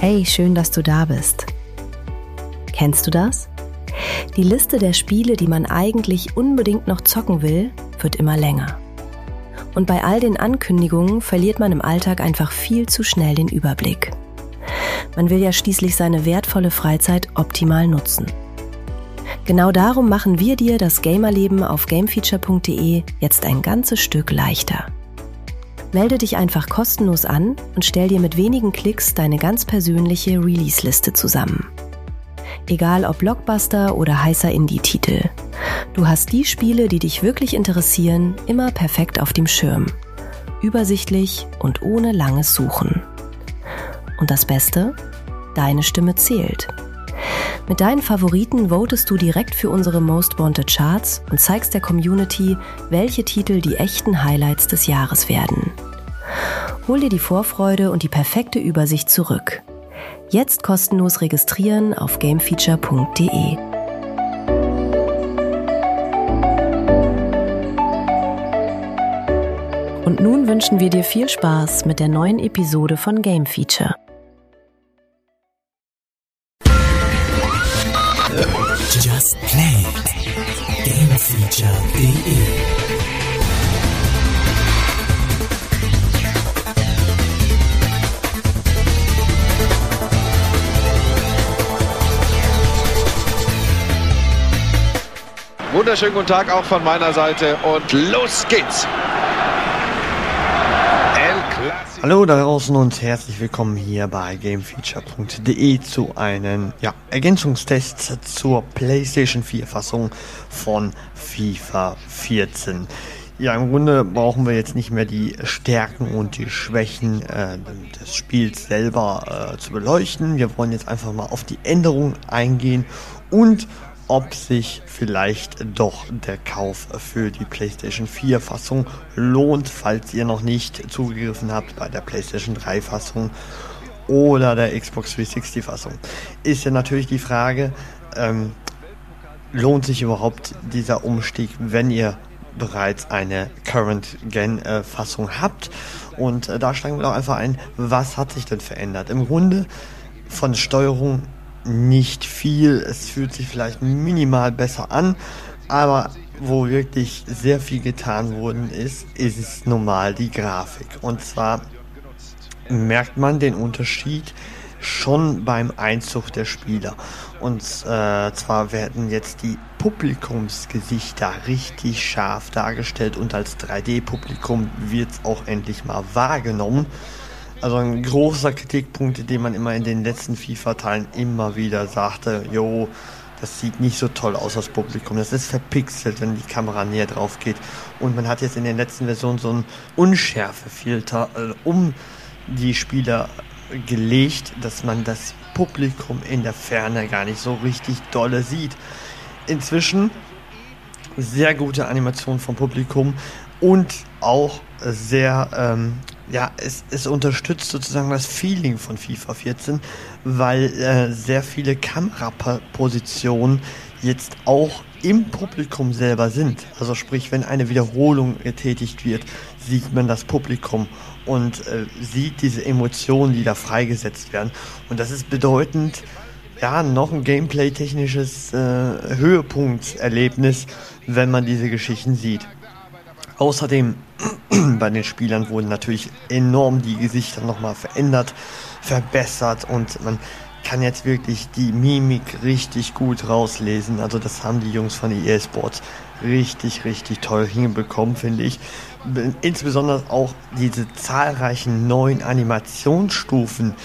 Hey, schön, dass du da bist. Kennst du das? Die Liste der Spiele, die man eigentlich unbedingt noch zocken will, wird immer länger. Und bei all den Ankündigungen verliert man im Alltag einfach viel zu schnell den Überblick. Man will ja schließlich seine wertvolle Freizeit optimal nutzen. Genau darum machen wir dir das Gamerleben auf gamefeature.de jetzt ein ganzes Stück leichter. Melde dich einfach kostenlos an und stell dir mit wenigen Klicks deine ganz persönliche Release-Liste zusammen. Egal ob Blockbuster oder heißer Indie-Titel. Du hast die Spiele, die dich wirklich interessieren, immer perfekt auf dem Schirm. Übersichtlich und ohne langes Suchen. Und das Beste? Deine Stimme zählt. Mit deinen Favoriten votest du direkt für unsere Most Wanted Charts und zeigst der Community, welche Titel die echten Highlights des Jahres werden. Hol dir die Vorfreude und die perfekte Übersicht zurück. Jetzt kostenlos registrieren auf gamefeature.de. Und nun wünschen wir dir viel Spaß mit der neuen Episode von Game Feature. Just Play. Gamefeature.de. Wunderschönen guten Tag auch von meiner Seite und los geht's! Hallo da draußen und herzlich willkommen hier bei gamefeature.de zu einem Ergänzungstest zur PlayStation 4 Fassung von FIFA 14. Ja, im Grunde brauchen wir jetzt nicht mehr die Stärken und die Schwächen des Spiels selber zu beleuchten. Wir wollen jetzt einfach mal auf die Änderungen eingehen und ob sich vielleicht doch der Kauf für die PlayStation 4 Fassung lohnt, falls ihr noch nicht zugegriffen habt bei der PlayStation 3 Fassung oder der Xbox 360 Fassung. Ist ja natürlich die Frage, lohnt sich überhaupt dieser Umstieg, wenn ihr bereits eine Current-Gen-Fassung habt? Und da steigen wir doch einfach ein, was hat sich denn verändert? Im Grunde von der Steuerung nicht viel, es fühlt sich vielleicht minimal besser an, aber wo wirklich sehr viel getan worden ist es normal die Grafik. Und zwar merkt man den Unterschied schon beim Einzug der Spieler. Und zwar werden jetzt die Publikumsgesichter richtig scharf dargestellt und als 3D-Publikum wird es auch endlich mal wahrgenommen. Also ein großer Kritikpunkt, den man immer in den letzten FIFA-Teilen immer wieder sagte, das sieht nicht so toll aus, das Publikum. Das ist verpixelt, wenn die Kamera näher drauf geht. Und man hat jetzt in den letzten Versionen so einen Unschärfefilter um die Spieler gelegt, dass man das Publikum in der Ferne gar nicht so richtig dolle sieht. Inzwischen sehr gute Animation vom Publikum und auch sehr, es unterstützt sozusagen das Feeling von FIFA 14, weil sehr viele Kamerapositionen jetzt auch im Publikum selber sind. Also sprich, wenn eine Wiederholung getätigt wird, sieht man das Publikum und sieht diese Emotionen, die da freigesetzt werden. Und das ist bedeutend, noch ein Gameplay-technisches Höhepunktserlebnis, wenn man diese Geschichten sieht. Außerdem bei den Spielern wurden natürlich enorm die Gesichter nochmal verändert, verbessert und man kann jetzt wirklich die Mimik richtig gut rauslesen. Also das haben die Jungs von EA Sports richtig, richtig toll hinbekommen, finde ich. Insbesondere auch diese zahlreichen neuen Animationsstufen,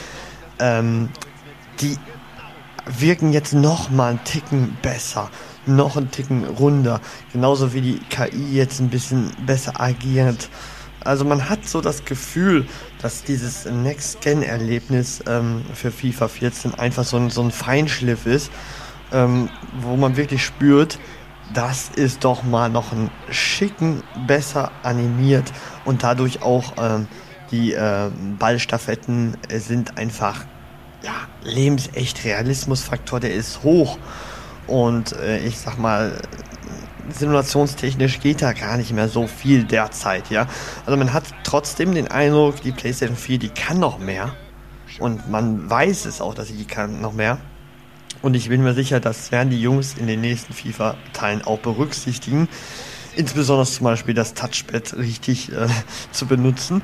die wirken jetzt nochmal einen Ticken besser. Noch einen Ticken runder, genauso wie die KI jetzt ein bisschen besser agiert. Also man hat so das Gefühl, dass dieses Next-Gen-Erlebnis für FIFA 14 einfach so ein Feinschliff ist, wo man wirklich spürt, das ist doch mal noch ein Schicken besser animiert und dadurch auch die Ballstaffetten sind einfach lebensecht. Realismusfaktor, der ist hoch. Und ich sag mal, simulationstechnisch geht da gar nicht mehr so viel derzeit, ja. Also man hat trotzdem den Eindruck, die PlayStation 4, die kann noch mehr. und man weiß es auch, dass sie die kann noch mehr. Und ich bin mir sicher, das werden die Jungs in den nächsten FIFA-Teilen auch berücksichtigen. Insbesondere zum Beispiel das Touchpad richtig zu benutzen.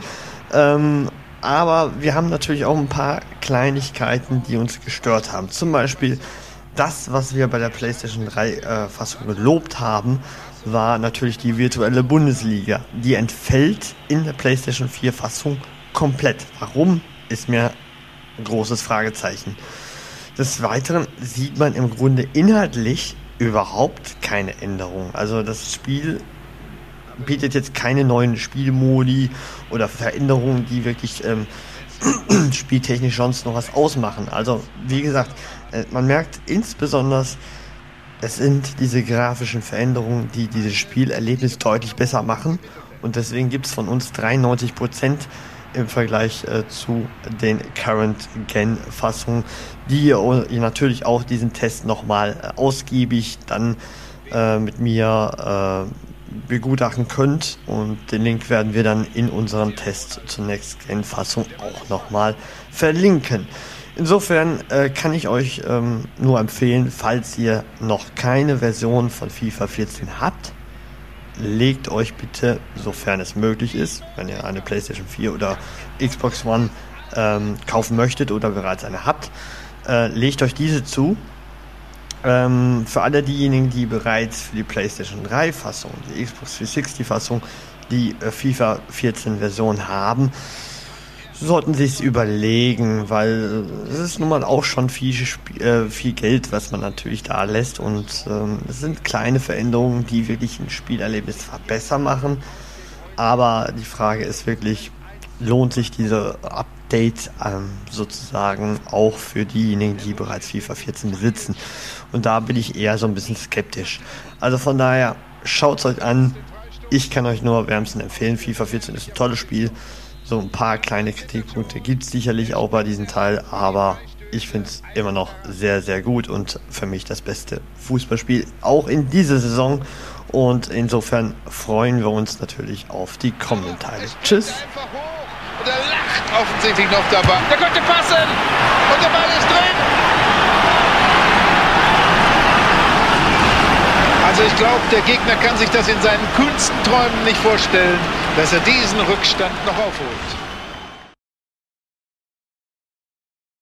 Aber wir haben natürlich auch ein paar Kleinigkeiten, die uns gestört haben. Zum Beispiel das, was wir bei der PlayStation 3 Fassung gelobt haben, war natürlich die virtuelle Bundesliga. Die entfällt in der PlayStation 4 Fassung komplett. Warum, ist mir ein großes Fragezeichen. Des Weiteren sieht man im Grunde inhaltlich überhaupt keine Änderung. Also das Spiel bietet jetzt keine neuen Spielmodi oder Veränderungen, die wirklich spieltechnisch sonst noch was ausmachen. Also wie gesagt, man merkt insbesondere, es sind diese grafischen Veränderungen, die dieses Spielerlebnis deutlich besser machen, und deswegen gibt es von uns 93% im Vergleich zu den Current-Gen-Fassungen, die ihr natürlich auch diesen Test nochmal ausgiebig dann mit mir begutachten könnt, und den Link werden wir dann in unserem Test zur Next-Gen-Fassung auch nochmal verlinken. Insofern kann ich euch nur empfehlen, falls ihr noch keine Version von FIFA 14 habt, legt euch bitte, sofern es möglich ist, wenn ihr eine PlayStation 4 oder Xbox One kaufen möchtet oder bereits eine habt, legt euch diese zu. Für alle diejenigen, die bereits für die PlayStation 3 Fassung, die Xbox 360 Fassung, die FIFA 14 Version haben, sollten Sie es überlegen, weil es ist nun mal auch schon viel Geld, was man natürlich da lässt, und es sind kleine Veränderungen, die wirklich ein Spielerlebnis besser machen, aber die Frage ist wirklich, lohnt sich diese Update sozusagen auch für diejenigen, die bereits FIFA 14 besitzen, und da bin ich eher so ein bisschen skeptisch. Also von daher, schaut es euch an, ich kann euch nur wärmstens empfehlen, FIFA 14 ist ein tolles Spiel. So ein paar kleine Kritikpunkte gibt es sicherlich auch bei diesem Teil, aber ich finde es immer noch sehr, sehr gut und für mich das beste Fußballspiel auch in dieser Saison. Und insofern freuen wir uns natürlich auf die kommenden Teile. Tschüss! Und er lacht offensichtlich noch dabei. Der konnte passen und der Ball ist drin. Also ich glaube, der Gegner kann sich das in seinen kühnsten Träumen nicht vorstellen, dass er diesen Rückstand noch aufholt.